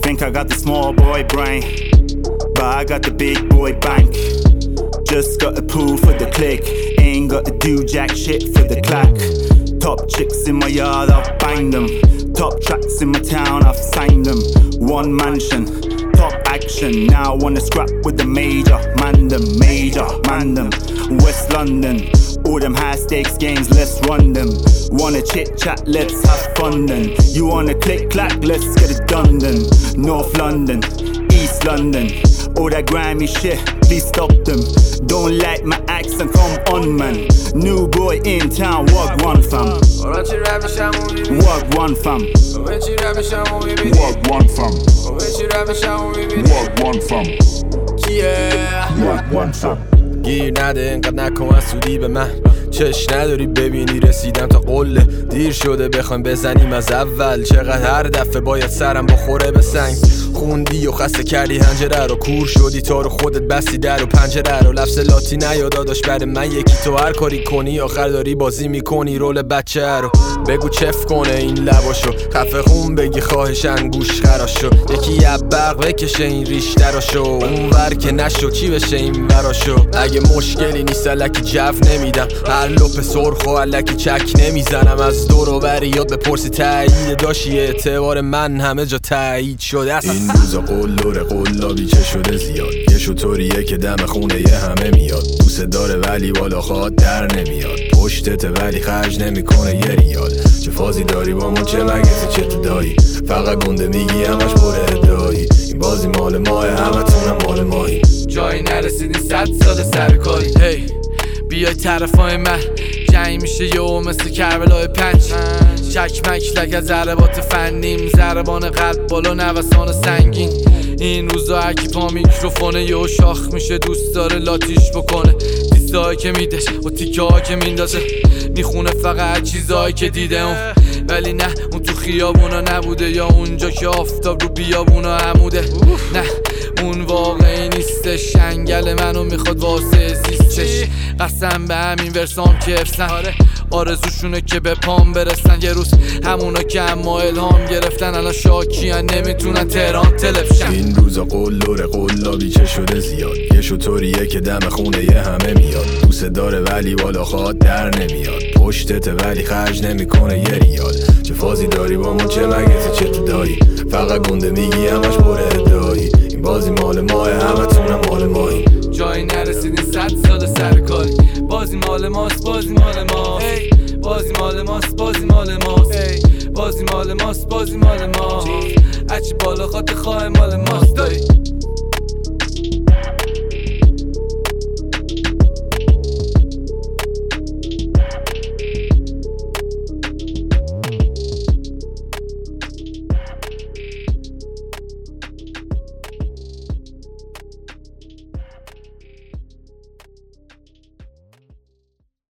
Think I got the small boy brain, but I got the big boy bank. Just got the pool for the click, ain't got to do jack shit for the clack. Top chicks in my yard, I've banged them. Top tracks in my town, I've signed them. One mansion, top action. Now I wanna scrap with the major man them. West London, all them high stakes games, let's run them. Wanna chit chat, let's have fun then. You wanna click clack, let's get it done then. North London, East London, all that grimy shit, please stop them. Don't like my accent, come on man. New boy in town, walk one fam. Walk one fam. Walk one fam. Walk one fam. Walk one fam. گیر نده اینقدر نکن سودی به من، چش نداری ببینی رسیدم تا قله. دیر شده بخوایم بزنیم از اول، چقدر هر دفعه باید سرم بخوره به سنگ. خوندی و خسته کردی هنجره رو، کور شدی تا رو خودت بستی در و پنجره رو. لفظ لاتی نیادا داشت برای من یکی، تو هر کاری کنی آخر داری بازی میکنی رول بچه رو. بگو چف کنه این لباشو، خفه خون بگی خواهشن گوش خراشو. یکی برق بکشه این ریش دراشو، اون ور که نشو چی بشه این براشو. اگه مشکلی نیست الکی جو نمیدم، هر لپ سرخ و الکی چک نمیزنم. از دور و بر یاد بپرسی تایید داشی، اعتبار من همه جا تایید شده است. این روزا قلدر قلابی چه شده زیاد، یه شطوریه که دم خونه یه همه میاد. دوست داره ولی بالا خواد در نمیاد، پشتت ولی خرج نمیکنه یه ریال. چه فازی داری با ما چه مگه چه دایی، فقط گنده میگی همش پر ادعایی. این بازی مال ماه همتونم مال ماهی، جایی نرسیدی 100 سال سرکاری. هی بیای طرفای من جنگ میشه یهو مثل کربلای 5. چکمک لگه ضربات فنیم، ضربان قلب بالا نوسان سنگین. این روزا هرکی پا میکروفونه یهو شاخ میشه، دوست داره لاتیش بکنه. دیستایی که میده و تیکه ها که میندازه، میخونه فقط چیزایی که دیده اون. ولی نه اون تو خیابونا نبوده، یا اونجا که آفتاب رو بیابونا عموده. نه اون واقعی نیستش، انگل منو میخواد واسه زیستش. قسم به همین ورسام که افسن، آرزوشونه که به پام برسن. یه روز همونا که اما الهام گرفتن الان شاکیان نمیتونن تهران تلفشن. این روزا قلدر قلابی چه شده زیاد، یه شطوریه که دم خونه یه همه میاد. دوست داره ولی بالا خواد در نمیاد، پشتت ولی خرج نمیکنه یه ریال. چه فازی داری با ما چه مگه چه دایی، فقط گنده میگی همش پر ادعایی. این بازی مال ماه همتونم مال ماهی، جایی نرسیدی 100 سال سرکاری. بازی مال ماست، بازی مال ماست، بازی مال ماست، بازی مال ماست، بازی مال ماست، بازی مال ماست. هرچی بالا خاطر خواه مال ماست دایی.